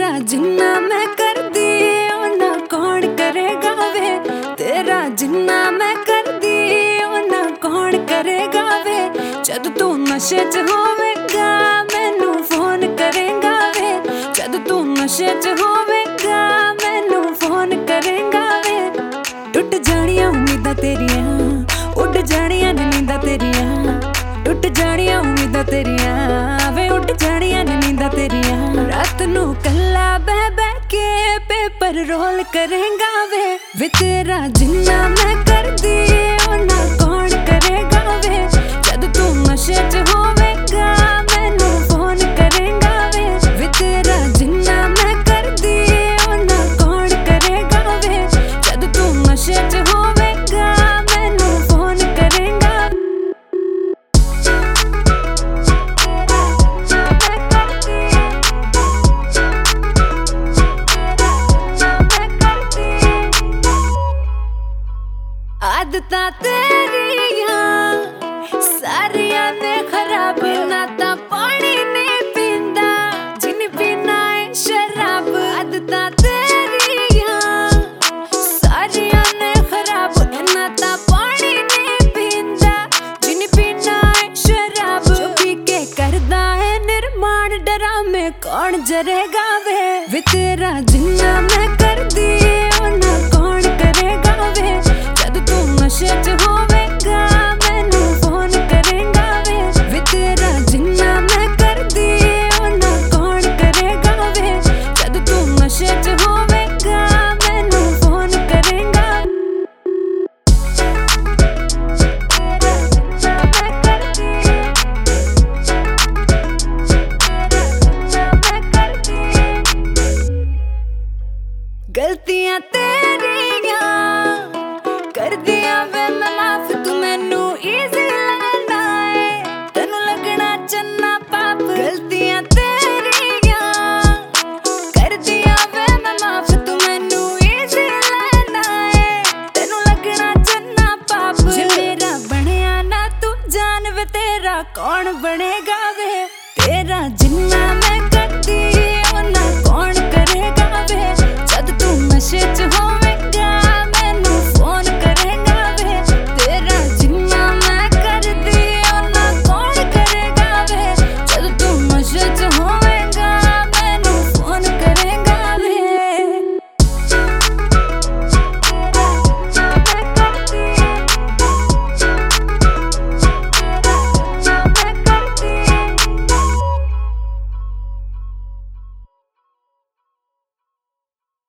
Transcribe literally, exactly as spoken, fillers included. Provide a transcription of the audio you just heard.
तेरा जिन्ना मैं करदी उन्ना कौन करेगा वे। तेरा जिन्ना मैं करदी उन्ना कौन करेगा वे। जद तू नशे च होवेगा मैनू फोन करेगा वे। जद तू नशे च होवेगा मैनू फोन करेगा वे। टुट जानियां उम्मीदां तेरियां उड़ जानियां नींदां तेरियां। टुट जानियां उम्मीदां तेरियां वे उड़ जानियां नींदां तेरियां। रात नू कल्ला बह बह के पेपर रोल करेगा वे। वे तेरा जिन्ना मैं करदी उन्ना कौन करेगा वे। जद तू नशे च होवेगा मैनू फोन करेगा वे। वे तेरा जिन्ना मैं करदी उन्ना कौन करेगा वे। जद तू नशे च होवेगा मैनू फोन करेगा। आदतां तेरियां सारियां ने खराब ना तां पानी नहीं पींदा जिन पीना है शराब। आदतां तेरियां सारियां ने खराब ना तां पानी नहीं पींदा जिन पीना है शराब। जो पी के करदा है निर्माण डरामे कौन जरेगा वे। वे तेरा जिन्ना मैं करदी उन्ना कौन करेगा वे। जद तू नशे च होवेगा मैनू फोन करेगा वे। वे तेरा जिन्ना मैं करदी उन्ना कौन करेगा वे। जद तू नशे च होवेगा मैनू फोन करेगा। गलतियां तेरियां कर दिया वे मैं माफ तू मैनू इजी लगना है तेनू लगना चन्ना पाप। गलतियां तेरियां कर दिया वे मैं माफ तू मैनू इजी लगना है तेनू लगना चन्ना पाप। जे मेरा बनिया ना तू जान वे तेरा कौन बनेगा वे। तेरा जिन्ना मैं करदी उन्ना कौन करेगा वे। जद तू नशे च हो